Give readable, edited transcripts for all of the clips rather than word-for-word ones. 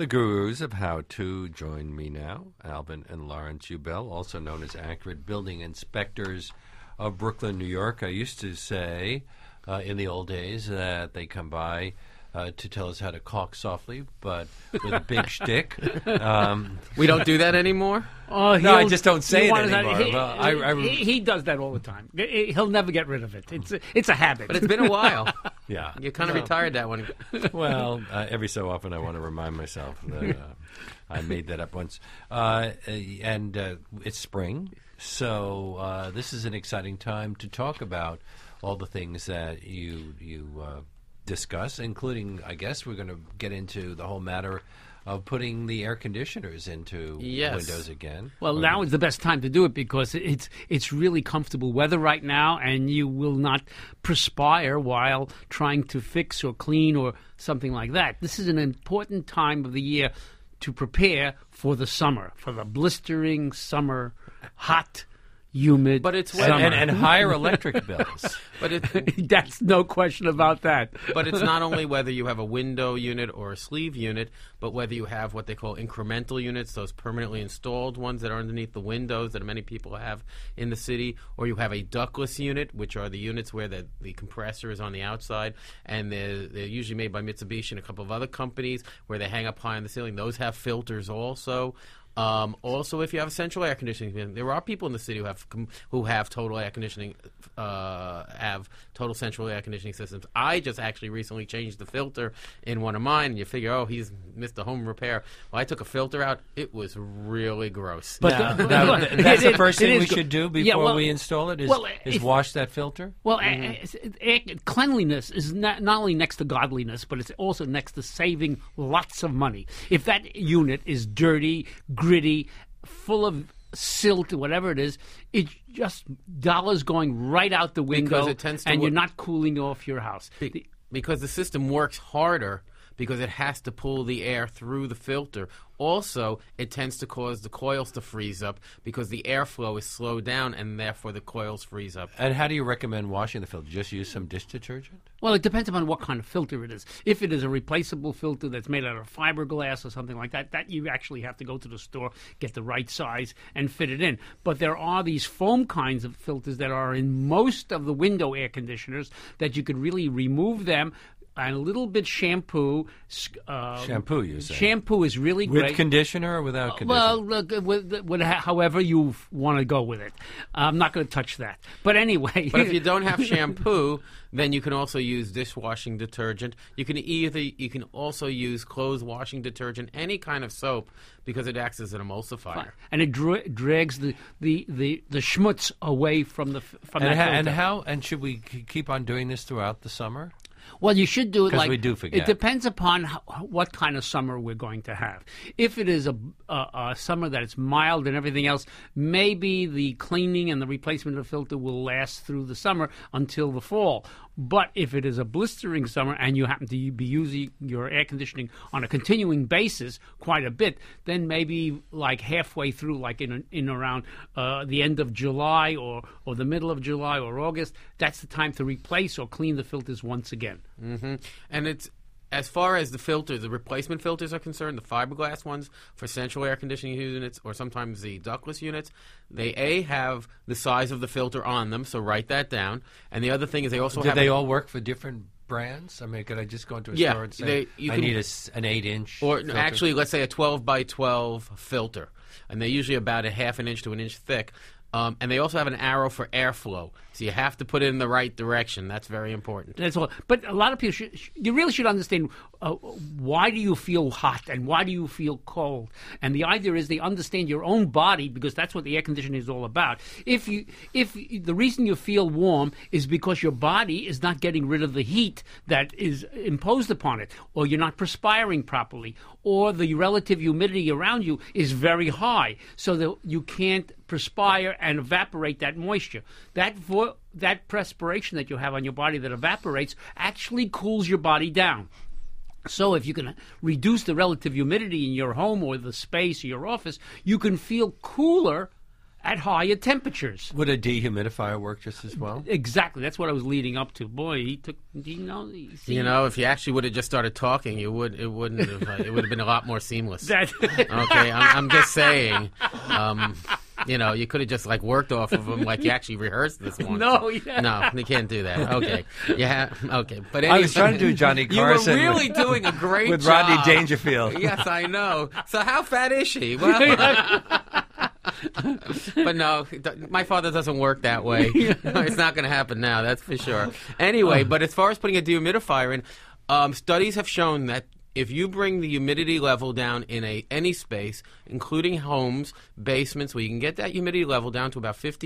The gurus of how to join me now, Alvin and Lawrence Ubell, also known as Accurate Building Inspectors of Brooklyn, New York. I used to say in the old days that they come by to tell us how to caulk softly, but with a big shtick. We don't do that anymore? No, I just don't say it anymore. He does that all the time. He'll never get rid of it. It's a habit. But it's been a while. Yeah. You kind of retired that one. Well, every so often I want to remind myself that I made that up once. And it's spring, so this is an exciting time to talk about all the things that you discuss, including, I guess, we're going to get into the whole matter of putting the air conditioners into windows again. Well, now is the best time to do it because it's really comfortable weather right now, and you will not perspire while trying to fix or clean or something like that. This is an important time of the year to prepare for the summer, for the blistering summer, hot, humid, but it's summer. And higher electric bills. But that's no question about that. But it's not only whether you have a window unit or a sleeve unit, but whether you have what they call incremental units, those permanently installed ones that are underneath the windows that many people have in the city, or you have a ductless unit, which are the units where the compressor is on the outside, and they're usually made by Mitsubishi and a couple of other companies where they hang up high on the ceiling. Those have filters also. Also, if you have a central air conditioning, there are people in the city who have total air conditioning, have total central air conditioning systems. I just actually recently changed the filter in one of mine, and you figure, he's missed a home repair. Well, I took a filter out; it was really gross. But that's the first thing we should do before we install it is wash that filter. Well, cleanliness is not only next to godliness, but it's also next to saving lots of money. If that unit is dirty, gritty, full of silt, whatever it is, it's just dollars going right out the window, and you're not cooling off your house. Because the system works harder because it has to pull the air through the filter. Also, it tends to cause the coils to freeze up because the airflow is slowed down, and therefore the coils freeze up. And how do you recommend washing the filter? Just use some dish detergent? Well, it depends upon what kind of filter it is. If it is a replaceable filter that's made out of fiberglass or something like that, that you actually have to go to the store, get the right size, and fit it in. But there are these foam kinds of filters that are in most of the window air conditioners that you could really remove them, and a little bit shampoo. Shampoo, you say? Shampoo is really great. With conditioner or without conditioner? Well, look, however you want to go with it. I'm not going to touch that. But anyway. But if you don't have shampoo, then you can also use dishwashing detergent. You can also use clothes washing detergent, any kind of soap, because it acts as an emulsifier. And it drags the schmutz away from that filter. And should we keep on doing this throughout the summer? Well, you should do it because we do forget. It depends upon what kind of summer we're going to have. If it is a summer that it's mild and everything else, maybe the cleaning and the replacement of the filter will last through the summer until the fall. But if it is a blistering summer and you happen to be using your air conditioning on a continuing basis quite a bit, then maybe like halfway through, like in around the end of July or the middle of July or August, that's the time to replace or clean the filters once again. Mm-hmm. And it's as far as the filters, the replacement filters are concerned, the fiberglass ones for central air conditioning units or sometimes the ductless units, they have the size of the filter on them, so write that down. And the other thing is they also have... Do they all work for different brands? I mean, could I just go into a store and say, I need an 8-inch Or filter? actually, let's say a 12 by 12 filter. And they're usually about a half an inch to an inch thick. And they also have an arrow for airflow, so you have to put it in the right direction. That's very important. That's all. But a lot of people, you really should understand why do you feel hot and why do you feel cold. And the idea is they understand your own body, because that's what the air conditioning is all about. If the reason you feel warm is because your body is not getting rid of the heat that is imposed upon it, or you're not perspiring properly, or the relative humidity around you is very high, so that you can't perspire and evaporate that moisture. That perspiration that you have on your body that evaporates actually cools your body down. So if you can reduce the relative humidity in your home or the space or your office, you can feel cooler at higher temperatures. Would a dehumidifier work just as well? Exactly. That's what I was leading up to. Boy, see, if you actually would have just started talking, it wouldn't have. It would have been a lot more seamless. That, Okay, I'm just saying. You could have just worked off of them like you actually rehearsed this one. No, yeah. No, you can't do that. Okay, yeah, okay. But I was trying to do Johnny Carson. You were really doing a great with job. Rodney Dangerfield. Yes, I know. So how fat is she? Well, but no, my father doesn't work that way. It's not going to happen now, that's for sure. Anyway, but as far as putting a dehumidifier in, studies have shown that if you bring the humidity level down in any space, including homes, basements, where you can get that humidity level down to about 50%,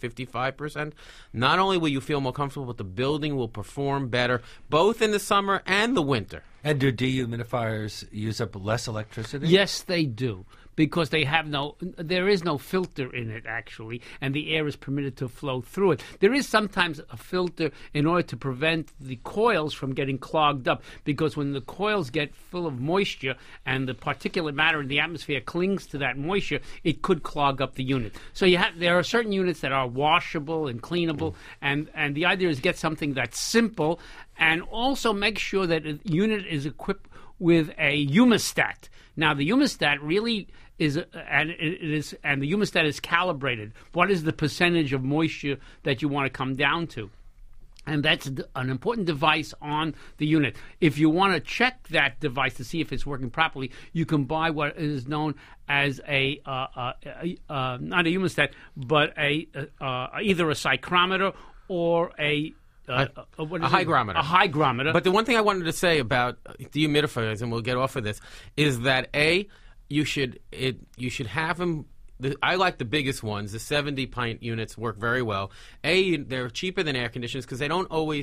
55%, not only will you feel more comfortable, but the building will perform better, both in the summer and the winter. And do dehumidifiers use up less electricity? yes, they do. Because there is no filter in it, actually, and the air is permitted to flow through it. There is sometimes a filter in order to prevent the coils from getting clogged up, because when the coils get full of moisture and the particulate matter in the atmosphere clings to that moisture, it could clog up the unit. So there are certain units that are washable and cleanable, and the idea is get something that's simple, and also make sure that a unit is equipped with a humidistat. Now, the humidistat really is, and the humidistat is calibrated. What is the percentage of moisture that you want to come down to? And that's an important device on the unit. If you want to check that device to see if it's working properly, you can buy what is known as not a humidistat, but either a psychrometer or a hygrometer. A hygrometer. But the one thing I wanted to say about dehumidifiers, and we'll get off of this, is that you should have them. I like the biggest ones. The 70-pint units work very well. They're cheaper than air conditioners because they're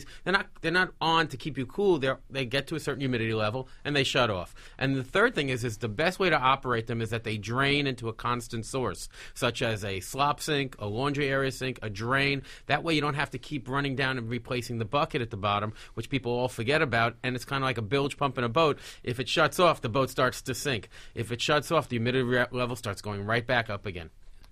not on to keep you cool. They get to a certain humidity level and they shut off. And the third thing is the best way to operate them is that they drain into a constant source, such as a slop sink, a laundry area sink, a drain. That way you don't have to keep running down and replacing the bucket at the bottom, which people all forget about. And it's kind of like a bilge pump in a boat. If it shuts off, the boat starts to sink. If it shuts off, the humidity level starts going right back up again.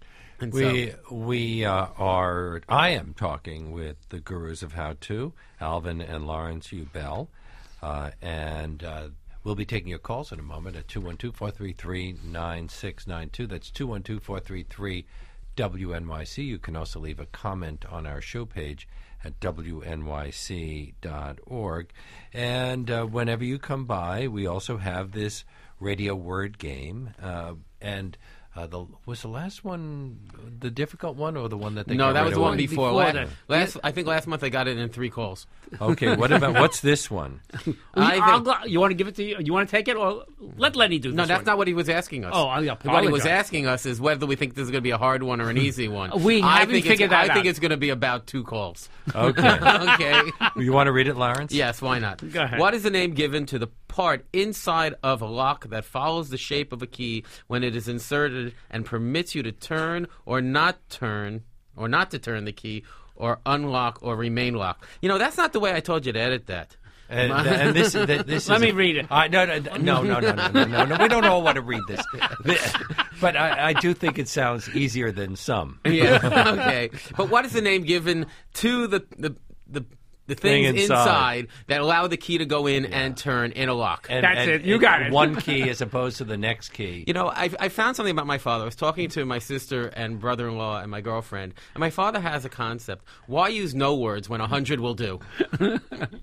I am talking with the gurus of how to, Alvin and Lawrence U. Bell, and we'll be taking your calls in a moment at 212-433-9692. That's 212-433-WNYC. You can also leave a comment on our show page at wnyc.org. And whenever you come by, we also have this radio word game, was the last one the difficult one, or the one that they No, got that rid was of? the one before. I think last month I got it in 3 calls. Okay, what's this one? You want to give it to you? You want to take it, or let Lenny do this? No, that's one? not what he was asking us. Oh, I apologize. What he was asking us is whether we think this is going to be a hard one or an easy one. We haven't figured that out. I think it's going to be about 2 calls. Okay. Okay. You want to read it, Lawrence? Yes, why not? Go ahead. What is the name given to the part inside of a lock that follows the shape of a key when it is inserted and permits you to turn or not to turn the key or unlock or remain locked? That's not the way I told you to edit that. And this Let me read it. No. We don't all want to read this. But I do think it sounds easier than some. Yeah. Okay. But what is the name given to the things inside that allow the key to go in and turn in a lock? That's it. You got it. One key as opposed to the next key. I found something about my father. I was talking to my sister and brother-in-law and my girlfriend, and my father has a concept. Why use no words when 100 will do? Well,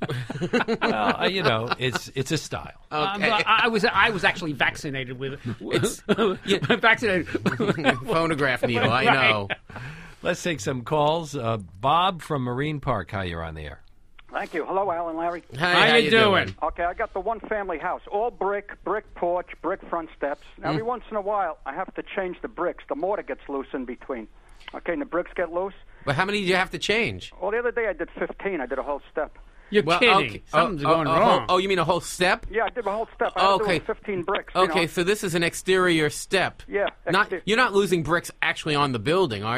it's a style. Okay. I was actually vaccinated with it. Vaccinated. Phonograph needle, I know. Let's take some calls. Bob from Marine Park, hi, you're on the air. Thank you. Hello, Alan, Larry. Hi, how you doing? Okay, I got the one-family house, all brick porch, brick front steps. Every once in a while, I have to change the bricks. The mortar gets loose in between. Okay, and the bricks get loose. But how many do you have to change? Well, the other day I did 15. I did a whole step. You're kidding. Okay. Something's going wrong. Oh, you mean a whole step? Yeah, I did a whole step. I had to do 15 bricks. Okay, so this is an exterior step. Yeah. You're not losing bricks actually on the building, are you?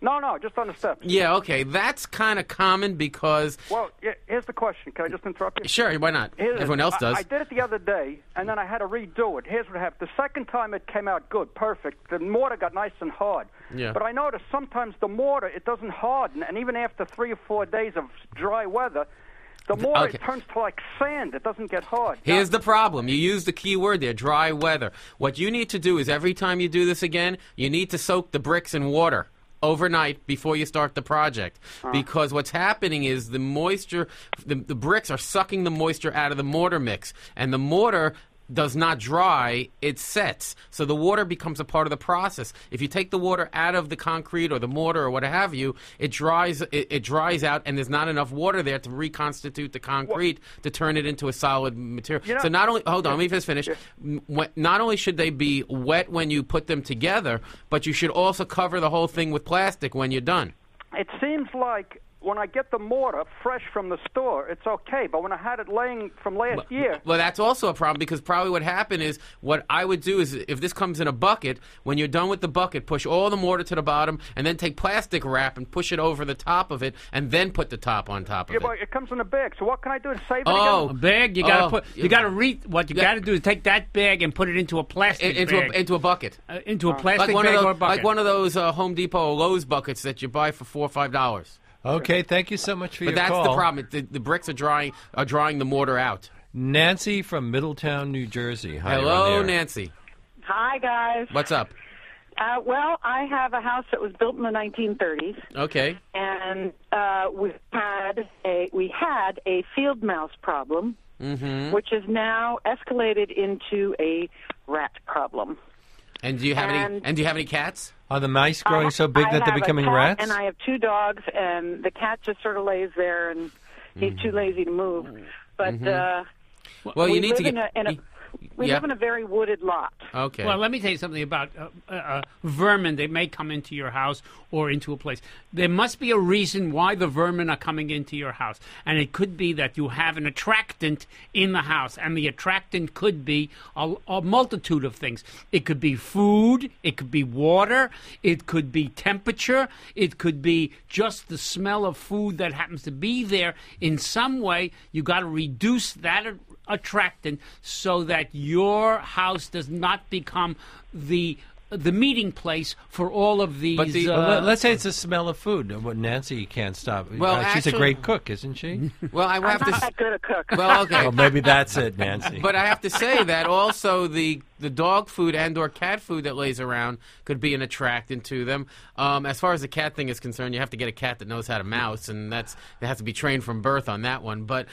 No, just on the steps. Yeah, okay. That's kind of common because... Well, here's the question. Can I just interrupt you? Sure, why not? Everyone else does. I did it the other day, and then I had to redo it. Here's what happened. The second time it came out good, perfect. The mortar got nice and hard. Yeah. But I noticed sometimes the mortar, it doesn't harden, and even after 3 or 4 days of dry weather, the mortar it turns to like sand. It doesn't get hard. Here's the problem. You used the key word there, dry weather. What you need to do is every time you do this again, you need to soak the bricks in water overnight before you start the project, because what's happening is the moisture, the bricks are sucking the moisture out of the mortar mix, and the mortar does not dry, it sets. So the water becomes a part of the process. If you take the water out of the concrete or the mortar or what have you, it dries out, and there's not enough water there to reconstitute the concrete to turn it into a solid material. So not only, hold on, let me just finish. Not only should they be wet when you put them together, but you should also cover the whole thing with plastic when you're done. It seems like when I get the mortar fresh from the store, it's okay. But when I had it laying from last year... Well, that's also a problem, because probably what happened is, what I would do is, if this comes in a bucket, when you're done with the bucket, push all the mortar to the bottom, and then take plastic wrap and push it over the top of it, and then put the top on top of it. Yeah, but it comes in a bag, so what can I do to save it A again? bag, you got to what you got to do is take that bag and put it into a plastic bag. Into a bucket. Into a plastic like bag or a bucket. Like one of those Home Depot or Lowe's buckets that you buy for $4 or $5. Okay, thank you so much for your call. But that's the problem. The bricks are drying the mortar out. Nancy from Middletown, New Jersey. Hi, hello, Nancy. Hi, guys. What's up? Well, I have a house that was built in the 1930s. Okay. And we had a field mouse problem, which is now escalated into a rat problem. And do you have any cats? Are the mice growing so big that they're becoming rats? And I have 2 dogs, and the cat just sort of lays there, and he's too lazy to move. But well, you need to get. We live in a very wooded lot. Okay. Well, let me tell you something about vermin. They may come into your house or into a place. There must be a reason why the vermin are coming into your house. And it could be that you have an attractant in the house. And the attractant could be a multitude of things. It could be food. It could be water. It could be temperature. It could be just the smell of food that happens to be there. In some way, you got to reduce that attractant so that your house does not become the meeting place for all of these. But let's say it's the smell of food. What Nancy can't stop. Well, she's a great cook, isn't she? Well, I'm not that good a cook. Well, okay. Well, maybe that's it, Nancy. But I have to say that also the dog food and or cat food that lays around could be an attractant to them. As far as the cat thing is concerned, you have to get a cat that knows how to mouse, and it has to be trained from birth on that one. But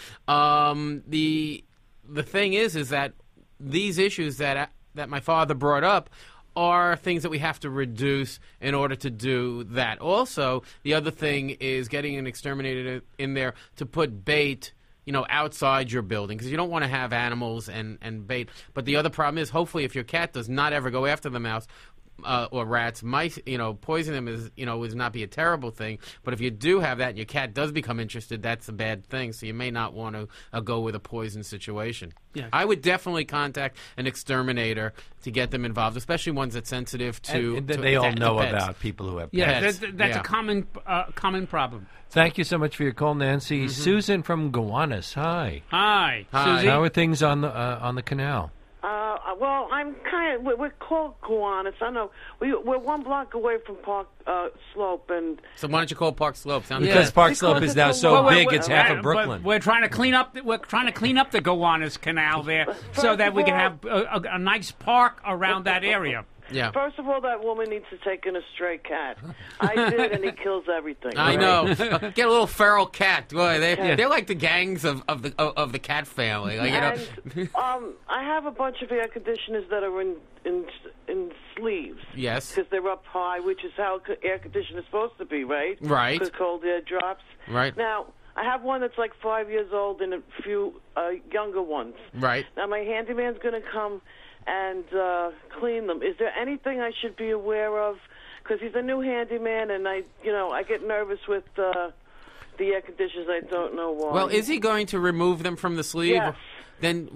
the thing is that these issues that my father brought up are things that we have to reduce in order to do that. Also, the other thing is getting an exterminator in there to put bait, outside your building, because you don't want to have animals and bait. But the other problem is, hopefully, if your cat does not ever go after the mouse or rats, mice, poisoning them would not be a terrible thing. But if you do have that and your cat does become interested, that's a bad thing. So you may not want to go with a poison situation. Yes. I would definitely contact an exterminator to get them involved, especially ones that's sensitive to. And they all know about people who have Yes, pets. that's a common problem. Thank you so much for your call, Nancy. Susan from Gowanus. Hi. Hi, Susie. How are things on the canal? Well, we're called Gowanus. I know we're 1 block away from Park Slope, and so why don't you call Park Slope? Because Park Slope is now so big, it's half of Brooklyn. We're trying to clean up. We're trying to clean up the Gowanus Canal there, so that we can have a nice park around that area. Yeah. First of all, that woman needs to take in a stray cat. I did, and he kills everything. I know. Get a little feral cat. Boy, they're like the gangs of the cat family. Like, I have a bunch of air conditioners that are in sleeves. Yes. Because they're up high, which is how air conditioning is supposed to be, right? Right. Because cold air drops. Right. Now, I have one that's like 5 years old and a few younger ones. Right. Now, my handyman's going to come and clean them. Is there anything I should be aware of? Because he's a new handyman, and I get nervous with the air conditioners. I don't know why. Well, is he going to remove them from the sleeve? Yes. Then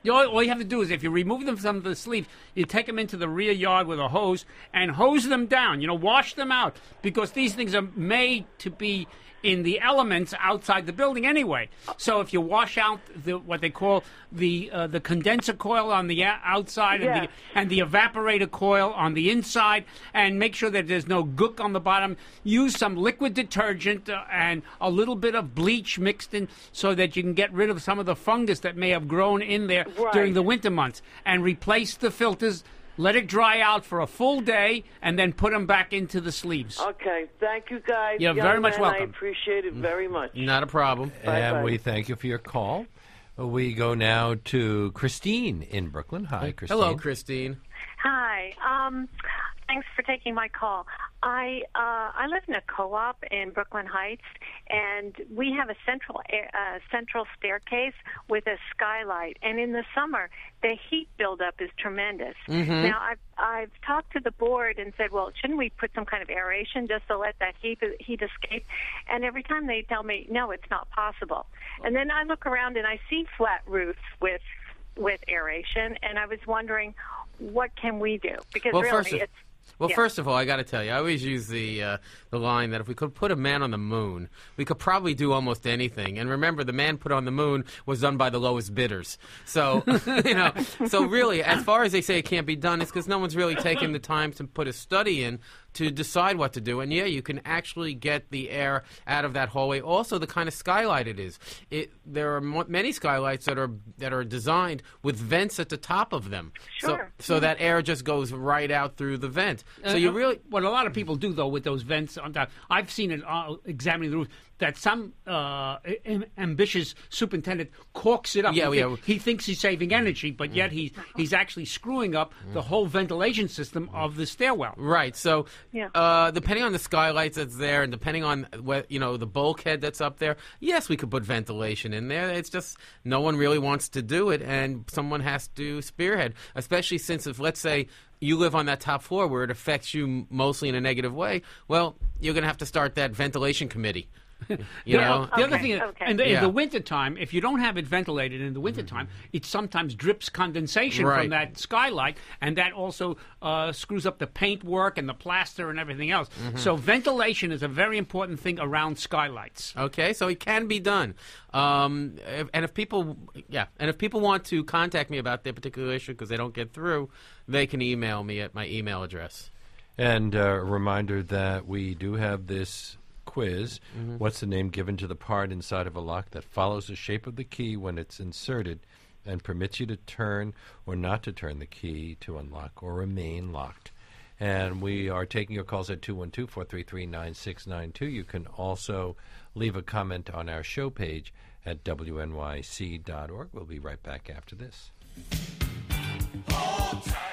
All you have to do is, if you remove them from the sleeve, you take them into the rear yard with a hose and hose them down. Wash them out, because these things are made to be in the elements outside the building anyway. So if you wash out what they call the condenser coil on the outside and the evaporator coil on the inside, and make sure that there's no gook on the bottom, use some liquid detergent and a little bit of bleach mixed in, so that you can get rid of some of the fungus that may have grown in there during the winter months, and replace the filters. Let it dry out for a full day, and then put them back into the sleeves. Okay, thank you, guys. You're very much welcome. I appreciate it very much. Not a problem. And we thank you for your call. We go now to Christine in Brooklyn. Hi, Christine. Hello, Christine. Hi. Thanks for taking my call. I live in a co-op in Brooklyn Heights, and we have a central staircase with a skylight. And in the summer, the heat buildup is tremendous. Mm-hmm. Now, I've talked to the board and said, well, shouldn't we put some kind of aeration just to let that heat escape? And every time they tell me, no, it's not possible. And then I look around and I see flat roofs with aeration, and I was wondering, what can we do? Because First of all, I got to tell you, I always use the line that if we could put a man on the moon, we could probably do almost anything. And remember, the man put on the moon was done by the lowest bidders. So, so really, as far as they say it can't be done, it's because no one's really taken the time to put a study in to decide what to do. And yeah, you can actually get the air out of that hallway. Also, the kind of skylight it is. There are many skylights that are designed with vents at the top of them. Sure. So that air just goes right out through the vent. So you really... What a lot of people do, though, with those vents on top, I've seen it examining the roof, that some ambitious superintendent corks it up. He thinks he's saving energy, but yet he's actually screwing up the whole ventilation system of the stairwell. Right. So depending on the skylights that's there, and depending on the bulkhead that's up there, yes, we could put ventilation in there. It's just no one really wants to do it, and someone has to spearhead, especially since if, let's say, you live on that top floor where it affects you mostly in a negative way, well, you're going to have to start that ventilation committee. The other thing is, in the wintertime, if you don't have it ventilated in the wintertime, it sometimes drips condensation from that skylight, and that also screws up the paint work and the plaster and everything else. Mm-hmm. So ventilation is a very important thing around skylights. Okay, so it can be done. And if people want to contact me about their particular issue because they don't get through, they can email me at my email address. And a reminder that we do have this quiz. Mm-hmm. What's the name given to the part inside of a lock that follows the shape of the key when it's inserted and permits you to turn or not to turn the key to unlock or remain locked? And we are taking your calls at 212-433-9692. You can also leave a comment on our show page at wnyc.org. We'll be right back after this. Hold tight.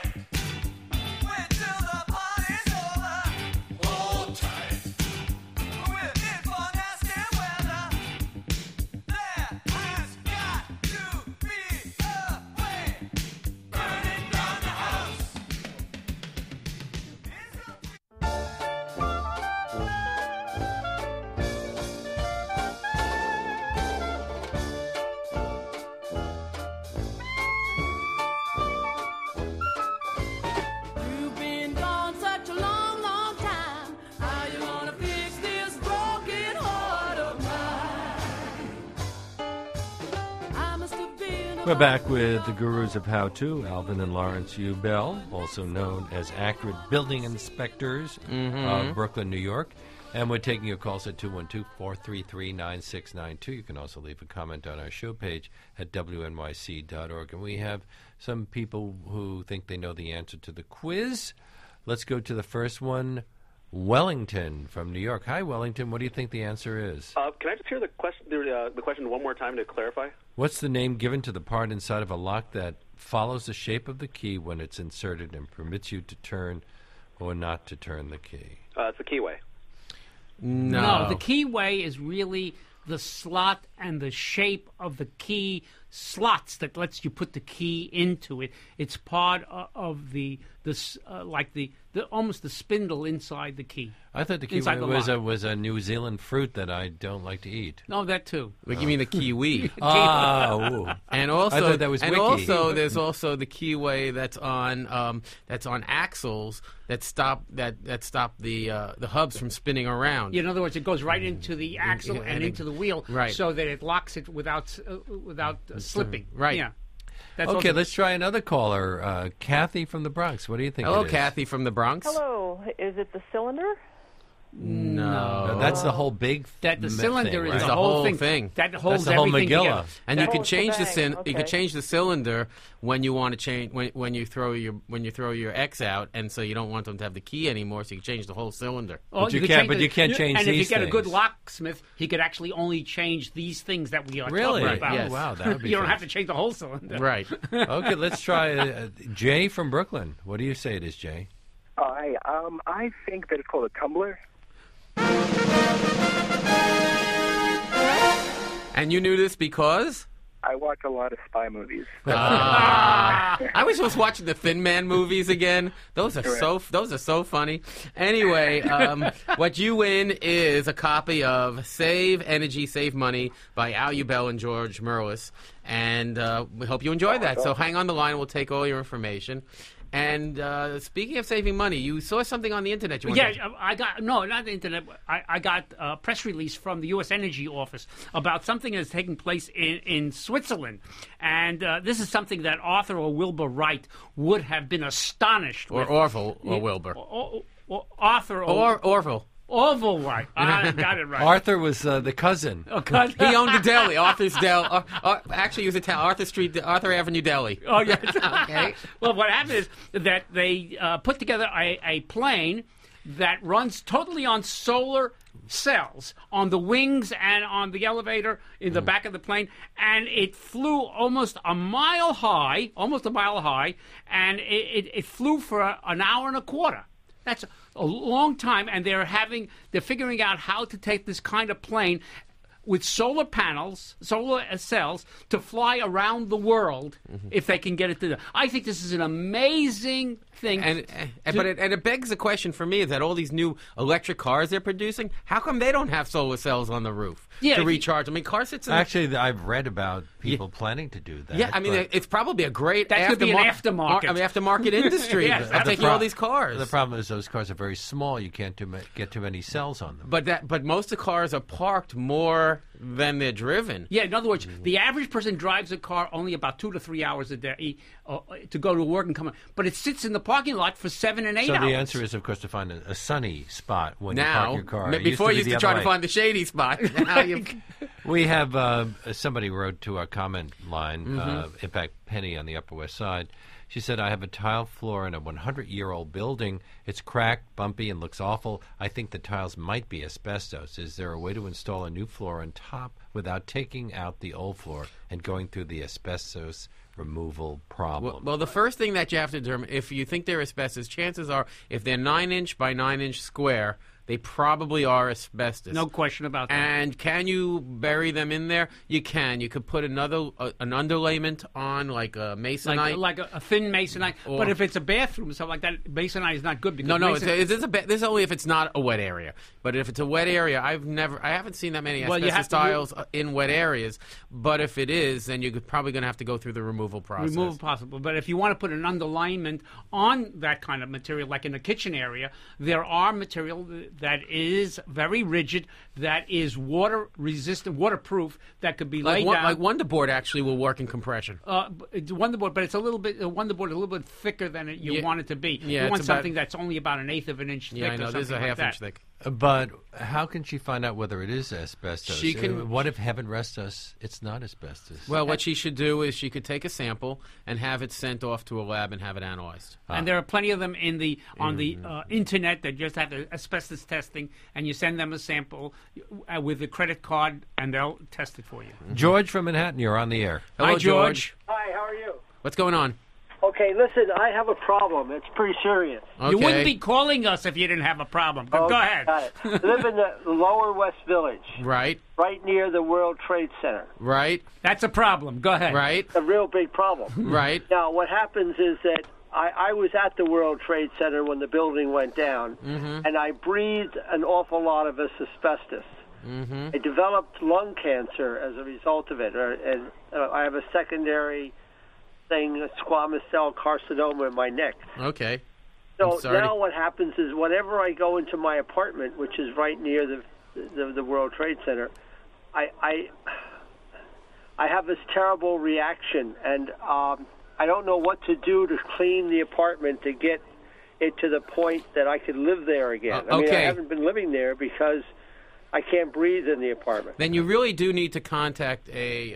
We're back with the gurus of how-to, Alvin and Lawrence U. Bell, also known as Accurate Building Inspectors of Brooklyn, New York. And we're taking your calls at 212-433-9692. You can also leave a comment on our show page at wnyc.org. And we have some people who think they know the answer to the quiz. Let's go to the first one. Wellington from New York. Hi, Wellington. What do you think the answer is? Can I just hear the question one more time to clarify? What's the name given to the part inside of a lock that follows the shape of the key when it's inserted and permits you to turn or not to turn the key? It's the keyway. No, the keyway is really the slot and the shape of the key slots that lets you put the key into it. It's part of almost the spindle inside the key. I thought the kiwi was a New Zealand fruit that I don't like to eat. No, that too. Like you mean the kiwi? Oh, and also I thought that was wiki. also there's also the keyway that's on axles that stop the hubs from spinning around. In other words, it goes right into the axle and into the wheel, right. so that it locks it without slipping. Right. Yeah. That's okay, also, let's try another caller. Kathy from the Bronx. What do you think? Hello, it is? Kathy from the Bronx. Hello. Is it the cylinder? No. That's the whole big that the cylinder thing, is right? the the whole whole thing. That holds the whole everything Megillah. together. And you can it's change the the bang. you can Okay. change the cylinder when you want to change when you throw your X out, and so you don't want them to have the key anymore, so you can change the whole cylinder. But you could can't- change but you can't change And if you these get a good things. locksmith, he could actually only change these things that we are Really? talking about. Yes. Oh, wow, that would be You don't fun. have to change the whole cylinder. Right. Okay, let's try Jay from Brooklyn. What do you say it is, Jay? Hi. I think that it's called a tumbler. And you knew this because? I watch a lot of spy movies. I was just watching the Thin Man movies again. Those are so funny. Anyway, what you win is a copy of Save Energy, Save Money by Al Ubel and George Merlis. And we hope you enjoy that. So hang on the line. We'll take all your information. And speaking of saving money, you saw something on the internet. I got not the internet. I got a press release from the U.S. Energy Office about something that's taking place in Switzerland, and this is something that Arthur or Wilbur Wright would have been astonished or with. Orville or Wilbur Or Arthur or Orville. Orville Wright. I got it right. Arthur was the cousin. He owned the deli, Arthur's Deli. Actually, he was Arthur Avenue Deli. Oh, yes. Okay. Well, what happened is that they put together a plane that runs totally on solar cells on the wings and on the elevator in the back of the plane, and it flew almost a mile high, and it flew for an hour and a quarter. That's a long time, and they're figuring out how to take this kind of plane with solar cells, to fly around the world if they can get it to. I think this is an amazing thing. But it begs the question for me is that all these new electric cars they're producing, how come they don't have solar cells on the roof to recharge? I mean, car sits in Actually, I've read about people planning to do that. Yeah, I mean, but it's probably a great That could be an aftermarket. aftermarket industry. Yes, I'm taking all these cars. The problem is those cars are very small. You can't get too many cells on them. But most of the cars are parked more than they're driven. Yeah, in other words, the average person drives a car only about 2 to 3 hours a day to go to work and come. But it sits in the parking lot for 7 and 8 hours. So the answer is, of course, to find a sunny spot when you park your car. Before you used to try to find the shady spot. Now we have somebody wrote to our comment line, in fact, Penny on the Upper West Side. She said, I have a tile floor in a 100-year-old building. It's cracked, bumpy, and looks awful. I think the tiles might be asbestos. Is there a way to install a new floor on top without taking out the old floor and going through the asbestos removal problem? Well, the first thing that you have to determine, if you think they're asbestos, chances are, if they're 9-inch by 9-inch square, they probably are asbestos. No question about that. And can you bury them in there? You can. You could put an underlayment on, like a masonite. Like a thin masonite. But if it's a bathroom or something like that, masonite is not good. Because this is only if it's not a wet area. But if it's a wet area, I haven't seen that many asbestos tiles in wet areas. But if it is, then you're probably going to have to go through the removal process. Possible. But if you want to put an underlayment on that kind of material, like in the kitchen area, there are material that is very rigid, that is water resistant, waterproof, that could be laid down. Like Wonderboard actually will work in compression. It's Wonderboard, but it's a little bit thicker than you want it to be. Yeah, you want something that's only about 1/8 of an inch thick. Yeah, I know. Or This is a something half like inch thick. But how can she find out whether it is asbestos? She can. What if, heaven rest us, it's not asbestos? Well, what she should do is she could take a sample and have it sent off to a lab and have it analyzed. And there are plenty of them on the internet that just have the asbestos testing, and you send them a sample with a credit card, and they'll test it for you. George from Manhattan, you're on the air. Hello, George. Hi, how are you? What's going on? Okay. Okay, listen, I have a problem. It's pretty serious. You wouldn't be calling us if you didn't have a problem. Go ahead. Got it. I live in the Lower West Village. Right. Right near the World Trade Center. Right. That's a problem. Go ahead. Right. It's a real big problem. Right. Now, what happens is that I was at the World Trade Center when the building went down, and I breathed an awful lot of asbestos. I developed lung cancer as a result of it, and I have a secondary thing, a squamous cell carcinoma in my neck. Okay. So now what happens is whenever I go into my apartment, which is right near the World Trade Center, I have this terrible reaction, and I don't know what to do to clean the apartment to get it to the point that I could live there again. I mean, I haven't been living there because I can't breathe in the apartment. Then you really do need to contact a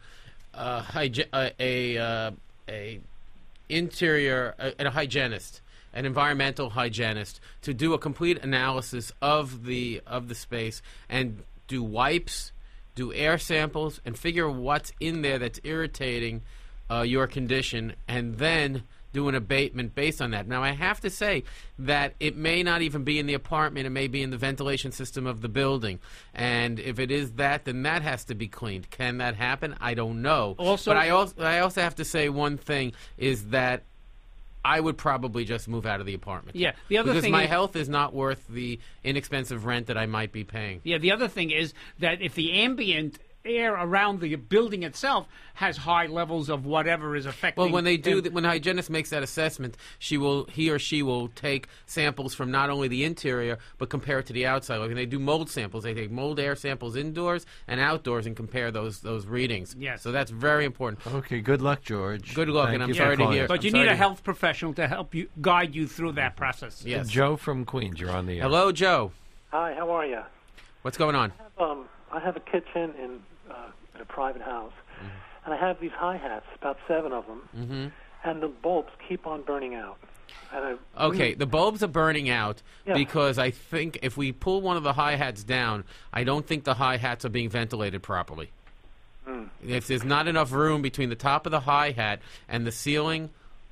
hygienist, an environmental hygienist, to do a complete analysis of the space and do wipes, do air samples, and figure what's in there that's irritating your condition, and then do an abatement based on that. Now, I have to say that it may not even be in the apartment. It may be in the ventilation system of the building. And if it is that, then that has to be cleaned. Can that happen? I don't know. But I also have to say one thing is that I would probably just move out of the apartment. Yeah. The other because thing my is, health is not worth the inexpensive rent that I might be paying. Yeah. The other thing is that if the ambient air around the building itself has high levels of whatever is affecting. Well, when they do, when the hygienist makes that assessment, he or she will take samples from not only the interior but compare it to the outside. Like when they do mold samples, they take mold air samples indoors and outdoors and compare those readings. Yes. So that's very important. Okay. Good luck, George. Good luck, Thank and I'm you sorry for to hear. But you need a health professional to help you guide you through that process. Yes. Joe from Queens, you're on the air. Hello, Joe. Hi. How are you? What's going on? I have a kitchen in a private house, and I have these hi-hats, about 7 of them, and the bulbs keep on burning out. And the bulbs are burning out Yeah. because I think if we pull one of the hi-hats down, I don't think the hi-hats are being ventilated properly. If there's not enough room between the top of the hi-hat and the ceiling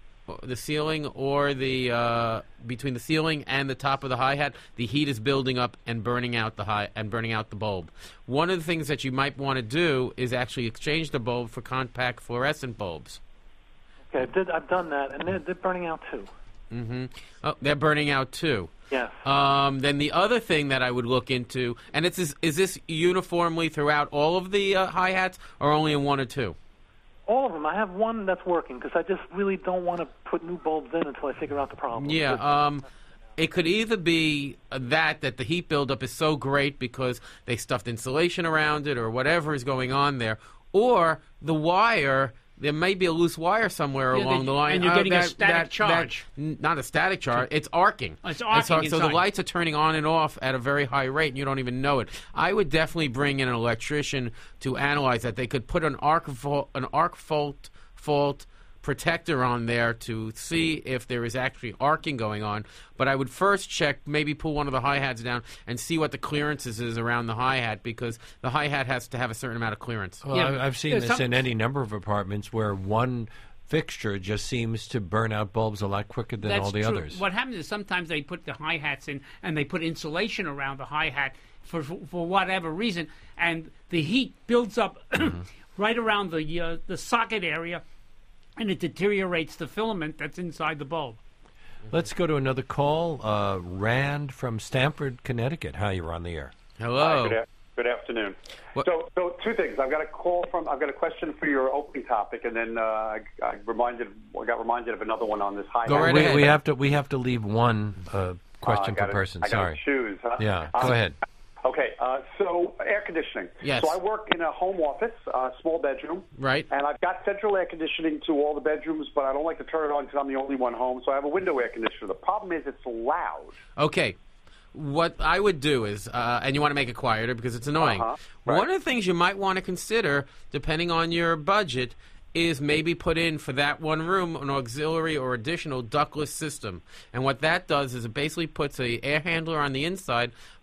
or between the ceiling and the top of the hi-hat, the heat is building up and burning out the bulb. One of the things that you might want to do is actually exchange the bulb for compact fluorescent bulbs. Okay, I've done that, and they're burning out too. Oh, they're burning out too. Yes. Then the other thing that I would look into, and is this uniformly throughout all of the hi-hats or only in one or two? All of them. I have one that's working because I just really don't want to put new bulbs in until I figure out the problem. Yeah, it could either be that the heat buildup is so great because they stuffed insulation around it or whatever is going on there, or the wire. There may be a loose wire somewhere along the line. And you're getting a static charge. Not a static charge. It's arcing. It's arcing so the lights are turning on and off at a very high rate, and you don't even know it. I would definitely bring in an electrician to analyze that. They could put an arc fault protector on there to see if there is actually arcing going on. But I would first check, maybe pull one of the hi-hats down and see what the clearances is around the hi-hat, because the hi-hat has to have a certain amount of clearance. Well, I've seen this in any number of apartments where one fixture just seems to burn out bulbs a lot quicker than all the others. What happens is sometimes they put the hi-hats in and they put insulation around the hi-hat for whatever reason, and the heat builds up right around the socket area, and it deteriorates the filament that's inside the bulb. Let's go to another call. Rand from Stamford, Connecticut. Hi, you're on the air. Hello. Hi, good afternoon. So 2 things. I've got a question for your opening topic, and then I got reminded of another one on this high. Go right ahead. We have to leave one question per person. Sorry. Choose. Huh? Yeah. Go ahead. Okay, so air conditioning. Yes. So I work in a home office, small bedroom. Right. And I've got central air conditioning to all the bedrooms, but I don't like to turn it on because I'm the only one home, so I have a window air conditioner. The problem is it's loud. Okay. What I would do is, and you want to make it quieter because it's annoying. Right. One of the things you might want to consider, depending on your budget, is maybe put in for that one room an auxiliary or additional ductless system. And what that does is it basically puts a air handler on the inside,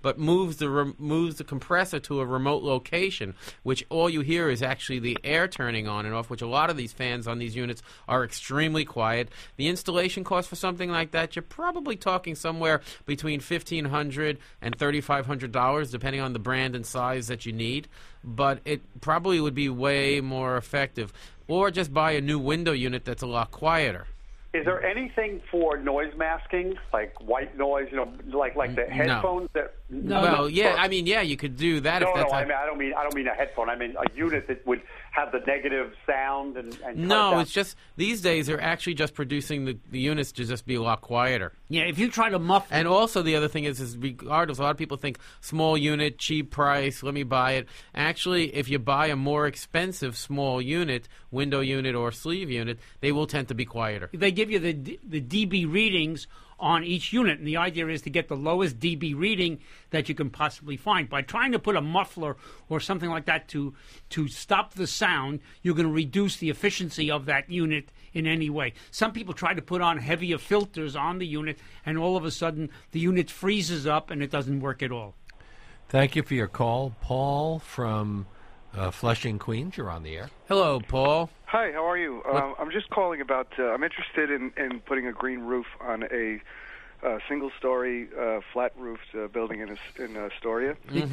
but moves the compressor to a remote location, which all you hear is actually the air turning on and off, which a lot of these fans on these units are extremely quiet. The installation cost for something like that, you're probably talking somewhere between $1,500 and $3,500, depending on the brand and size that you need. But it probably would be way more effective. Or just buy a new window unit that's a lot quieter. Is there anything for noise masking, like white noise, like the headphones that? No. Well, yeah, you could do that. No, if that's I don't mean a headphone. I mean a unit that would have the negative sound and no, it's just these days they're actually just producing the units to just be a lot quieter. Yeah, if you try to muffle. And also the other thing is regardless, a lot of people think small unit, cheap price, let me buy it. Actually, if you buy a more expensive small unit, window unit or sleeve unit, they will tend to be quieter. They give you the dB readings on each unit, and the idea is to get the lowest dB reading that you can possibly find. By trying to put a muffler or something like that to stop the sound, you're going to reduce the efficiency of that unit in any way. Some people try to put on heavier filters on the unit, and all of a sudden the unit freezes up and it doesn't work at all. Thank you for your call. Paul from Flushing, Queens, you're on the air. Hello, Paul. Hi, how are you? I'm just calling about, I'm interested in putting a green roof on a single-story, flat-roofed building in Astoria.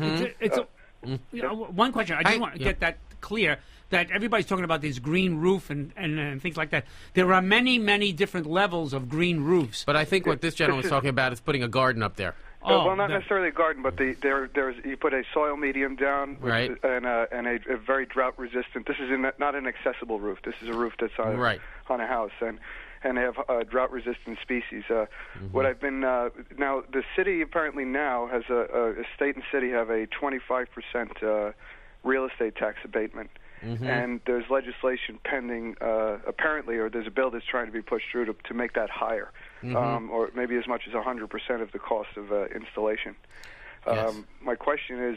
One question. I just want to get that clear, that everybody's talking about this green roof and things like that. There are many, many different levels of green roofs. But I think what this gentleman is talking about is putting a garden up there. Well, not necessarily a garden, but there's you put a soil medium down, right, and a very drought resistant. This is not an accessible roof. This is a roof that's on a house, and they have drought resistant species. What I've been now, the city apparently now has a state and city have a 25% real estate tax abatement. And there's legislation pending, apparently, or there's a bill that's trying to be pushed through to make that higher, or maybe as much as 100% of the cost of installation. Yes. My question is,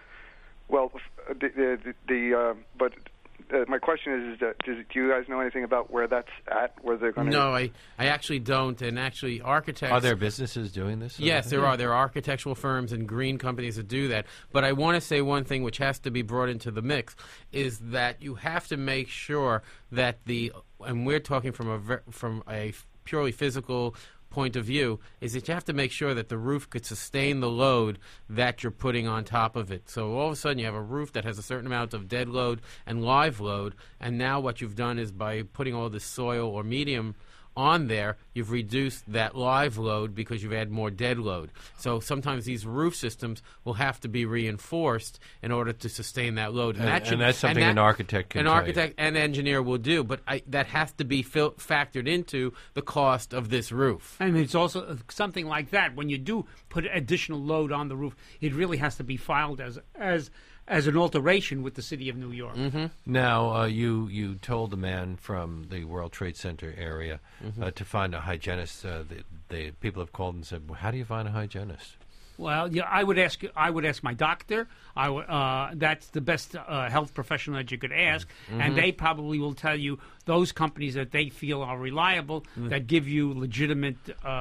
my question is, do you guys know anything about where that's at? Where they're going to? No, I actually don't. And actually, architects. Are there businesses doing this? Yes, there are. There are architectural firms and green companies that do that. But I want to say one thing which has to be brought into the mix is that you have to make sure that and we're talking from a purely physical point of view, is that you have to make sure that the roof could sustain the load that you're putting on top of it. So all of a sudden you have a roof that has a certain amount of dead load and live load, and now what you've done is by putting all this soil or medium on there, you've reduced that live load because you've had more dead load. So sometimes these roof systems will have to be reinforced in order to sustain that load. And that's something an architect can An architect and engineer will do, but that has to be factored into the cost of this roof. And it's also something like that. When you do put additional load on the roof, it really has to be filed as an alteration with the city of New York. Now, you told the man from the World Trade Center area to find a hygienist. The people have called and said, well, how do you find a hygienist? Well, yeah, I would ask my doctor. That's the best health professional that you could ask, and they probably will tell you those companies that they feel are reliable, that give you legitimate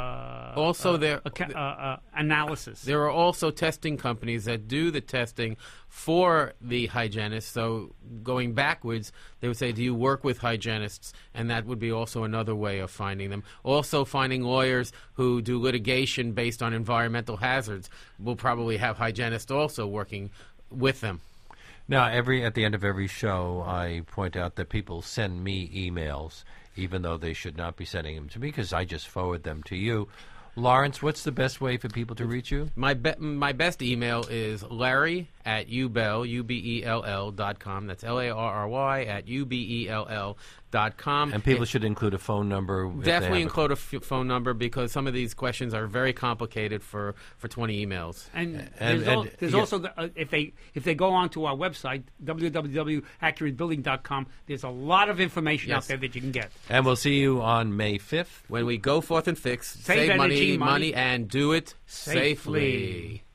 analysis. There are also testing companies that do the testing for the hygienist. So going backwards, they would say, do you work with hygienists? And that would be also another way of finding them. Also finding lawyers who do litigation based on environmental hazards will probably have hygienists also working with them. Now, at the end of every show, I point out that people send me emails, even though they should not be sending them to me, because I just forward them to you. Lawrence, what's the best way for people to reach you? My best email is larry@ubell.com. That's LARRY@ubell.com. And people should include a phone number. Definitely include a phone number, because some of these questions are very complicated for 20 emails. And there's also if they go onto our website www.accuratbuilding.com, there's a lot of information out there that you can get. And we'll see you on May 5th when we go forth and fix, save money, and do it safely.